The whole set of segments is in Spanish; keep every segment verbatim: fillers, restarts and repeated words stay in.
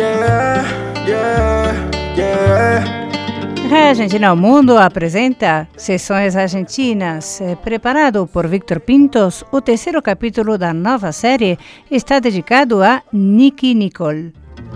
Yeah, yeah, yeah. Argentina ao Mundo apresenta Sessões Argentinas. Preparado por Victor Pintos, o terceiro capítulo da nova série está dedicado a Nicki Nicole.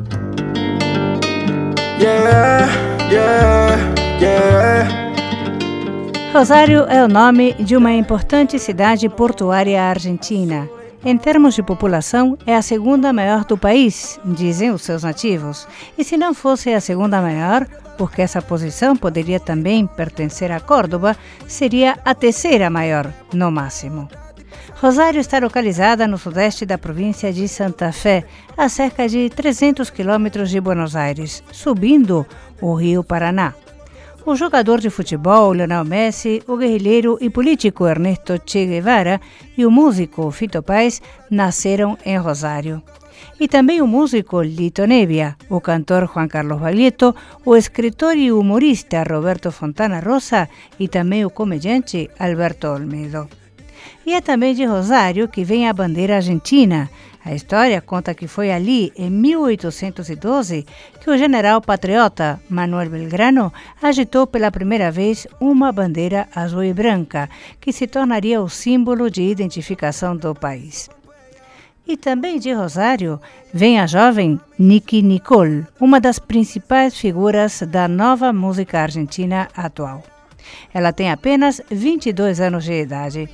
Yeah, yeah, yeah. Rosário é o nome de uma importante cidade portuária argentina. Em termos de população, é a segunda maior do país, dizem os seus nativos. E se não fosse a segunda maior, porque essa posição poderia também pertencer a Córdoba, seria a terceira maior, no máximo. Rosário está localizada no sudeste da província de Santa Fé, a cerca de trezentos quilômetros de Buenos Aires, subindo o rio Paraná. O jogador de futebol Lionel Messi, o guerrilheiro e político Ernesto Che Guevara e o músico Fito Páez nasceram em Rosário. E também o músico Lito Nebbia, o cantor Juan Carlos Baglietto, o escritor e humorista Roberto Fontana Rosa e também o comediante Alberto Olmedo. E é também de Rosário que vem a bandeira argentina. A história conta que foi ali, em mil oitocentos e doze, que o general patriota Manuel Belgrano agitou pela primeira vez uma bandeira azul e branca, que se tornaria o símbolo de identificação do país. E também de Rosário vem a jovem Nicki Nicole, uma das principais figuras da nova música argentina atual. Ela tem apenas vinte e dois anos de idade.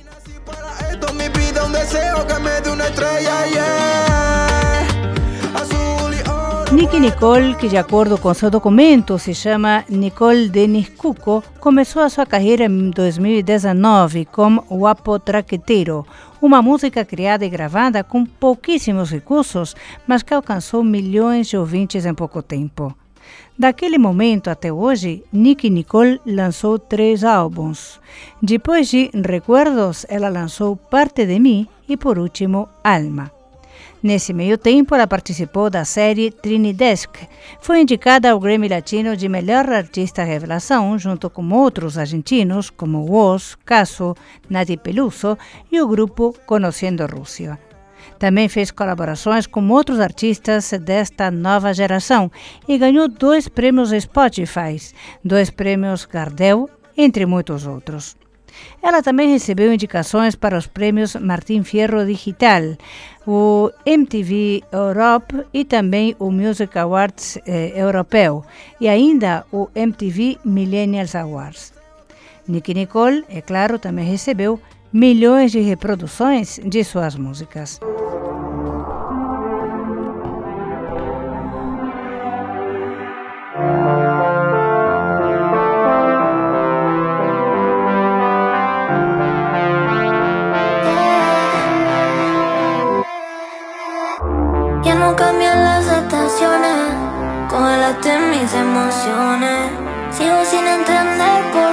Nicki Nicole, que de acordo com seu documento se chama Nicole Denis Cuco, começou a sua carreira em dois mil e dezenove com Guapo Traqueteiro, uma música criada e gravada com pouquíssimos recursos, mas que alcançou milhões de ouvintes em pouco tempo. Daquele momento até hoje, Nicki Nicole lançou três álbuns. Depois de Recuerdos, ela lançou Parte de Mim e, por último, Alma. Nesse meio tempo, ela participou da série Trinidesk. Foi indicada ao Grammy Latino de Melhor Artista Revelação, junto com outros argentinos como Woz, Caso, Nati Peluso e o grupo Conhecendo Rússia. Também fez colaborações com outros artistas desta nova geração e ganhou dois prêmios Spotify, dois prêmios Gardel, entre muitos outros. Ela também recebeu indicações para os prêmios Martín Fierro Digital, o M T V Europe e também o Music Awards eh, Europeu e ainda o M T V Millennials Awards. Nicki Nicole, é claro, também recebeu milhões de reproduções de suas músicas. Ya no cambian las estaciones, congelaste mis emociones. Sigo sin entender por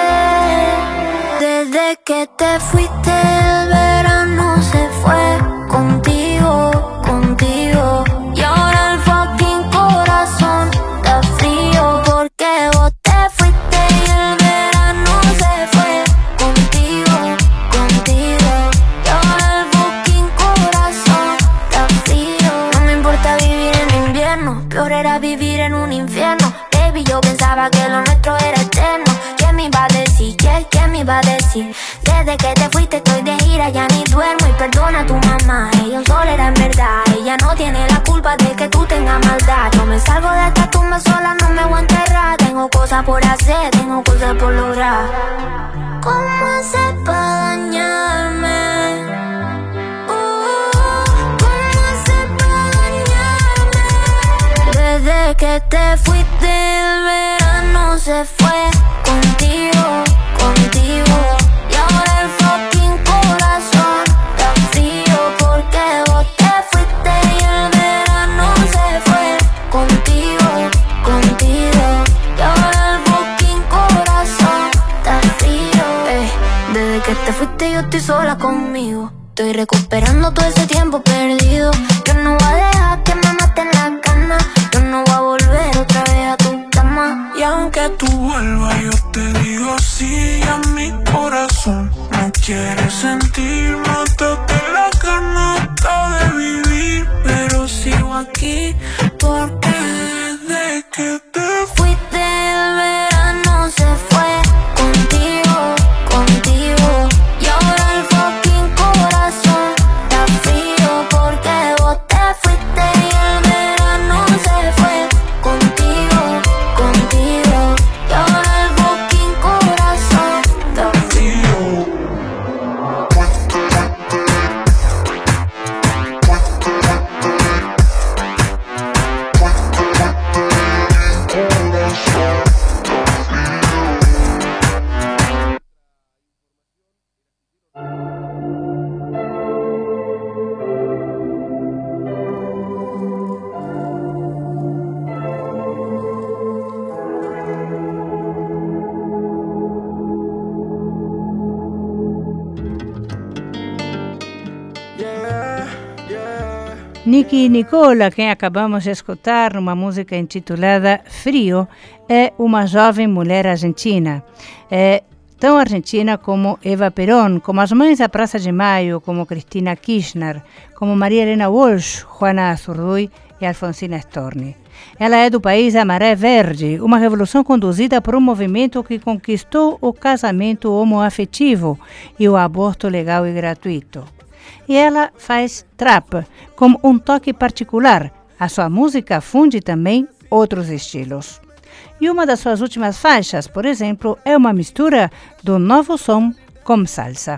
qué. Desde que te fuiste el verano se fue contigo, contigo. Y ahora el fucking corazón está frío porque vos te fuiste y el verano se fue contigo, contigo. Y ahora el fucking corazón está frío. No me importa vivir en invierno, peor era vivir en un infierno. Baby, yo pensaba que lo nuestro era eterno. ¿Quién me iba a decir? ¿Quién, quién me iba a decir? Desde que te fuiste estoy de gira, ya ni duermo. Y perdona a tu mamá, ella un sol era en verdad. Ella no tiene la culpa de que tú tengas maldad. Yo me salgo de esta tumba sola, no me voy a enterrar. Tengo cosas por hacer, tengo cosas por lograr. ¿Cómo hacer para dañarme? Uh, ¿Cómo hacer para dañarme? Desde que te fuiste el verano se fue contigo, contigo. Y ahora el fucking corazón está frío porque vos te fuiste y el verano se fue contigo, contigo. Y ahora el fucking corazón está frío. Ey, desde que te fuiste yo estoy sola conmigo. Estoy recuperando todo ese tiempo perdido. Yo no voy a dejar que me maten las ganas. Yo no voy a volver otra vez a tu cama. Y aunque tú vuelvas yo te digo sí. A mi corazón no quiere sentir. Mátate la ganata de vivir, pero sigo aquí porque Nicki Nicole, quem acabamos de escutar numa música intitulada Frio, é uma jovem mulher argentina. É tão argentina como Eva Perón, como as mães da Praça de Maio, como Cristina Kirchner, como Maria Helena Walsh, Juana Azurduy e Alfonsina Storni. Ela é do país A Maré Verde, uma revolução conduzida por um movimento que conquistou o casamento homoafetivo e o aborto legal e gratuito. E ela faz trap com um toque particular. A sua música funde também outros estilos. E uma das suas últimas faixas, por exemplo, é uma mistura do novo som com salsa.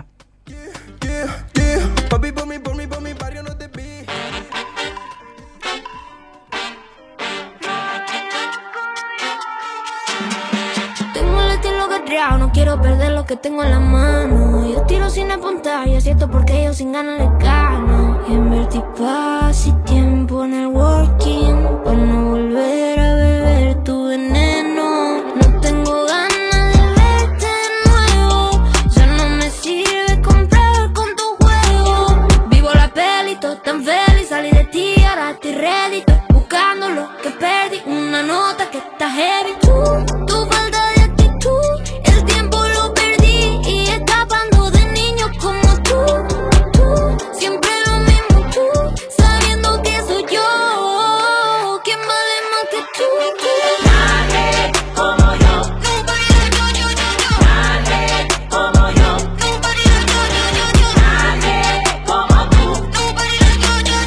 No quiero perder lo que tengo en la mano. Yo tiro sin apuntar y acierto porque yo sin ganas le gano. Invertí paz y tiempo en el working para no volver a beber tu veneno. No tengo ganas de verte de nuevo. Ya no me sirve comprar con tu juego. Vivo la peli, todo tan feliz. Salí de ti, ahora estoy ready. Estoy buscando lo que perdí. Una nota que está heavy. Tú, tu falta de actitud. El tiempo lo perdí y escapando de niños como tú, tú, siempre lo mismo tú, sabiendo que soy yo, quien vale más que tú, tú. Nadie como yo, nobody like yo, yo, yo, yo. Nadie como yo, nobody like yo, yo, yo, yo. Nadie como tú, nobody like yo, yo,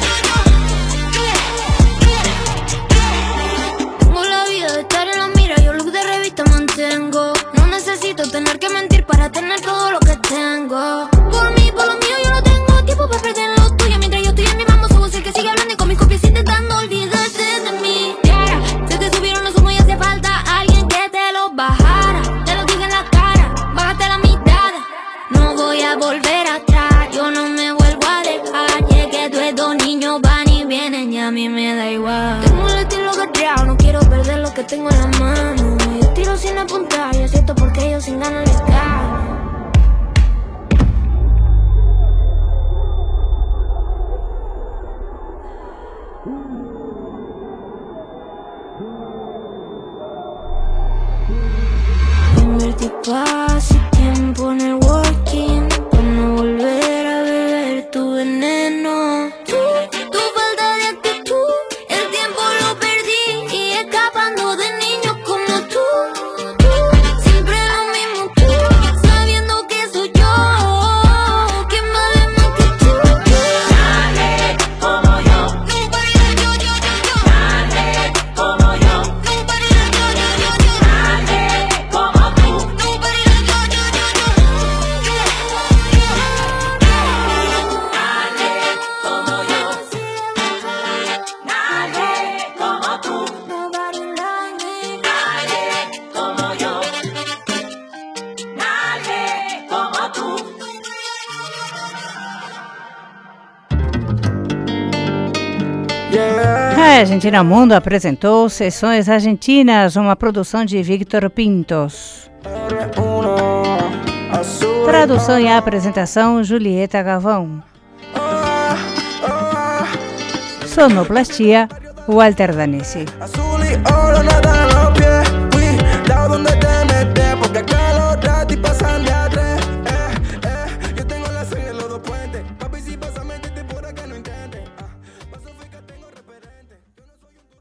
yo, yo. Tengo la vida de estar en la mira, yo look de revista mantengo. Necesito tener que mentir para tener todo lo que tengo. Por mí, por lo mío, yo no tengo tiempo para perder lo tuyo. Mientras yo estoy en mi mambo, soy el que sigue hablando y con mis copias intentando olvidarte de mí. Yeah. Se te subieron los humos y hace falta alguien que te lo bajara. Te lo dije en la cara, bájate la mitad. No voy a volver atrás, yo no me vuelvo a dejar. Llegué, tú estos niños van y vienen y a mí me da igual. Tengo el estilo guerreado, no quiero perder lo que tengo en la mano. Yo tiro sin apuntar y acierto porque yo sin ganas les gano. Invertí paz y tiempo en el working para no volver a beber tu veneno. Tú, tu falta de actitud, el tiempo lo perdí y escapando de niños como tú, tú, siempre lo mismo tú, sabiendo que soy yo, quien vale más que tú. Nadie como yo, nobody like yo, yo, yo, yo. Nadie como yo, nobody like yo, yo, yo, yo. Nadie como tú, nobody like yo, yo, yo, yo. Nadie como yo, nadie como tú, nobody like me. Nadie como yo, nadie como tú. Yeah. A Argentina Mundo apresentou Sessões Argentinas, uma produção de Victor Pintos. Tradução e apresentação, Julieta Gavão. Sonoplastia, Walter Danesi. Azul y oro, nada en los pies. Cuidado donde te metes, porque acá la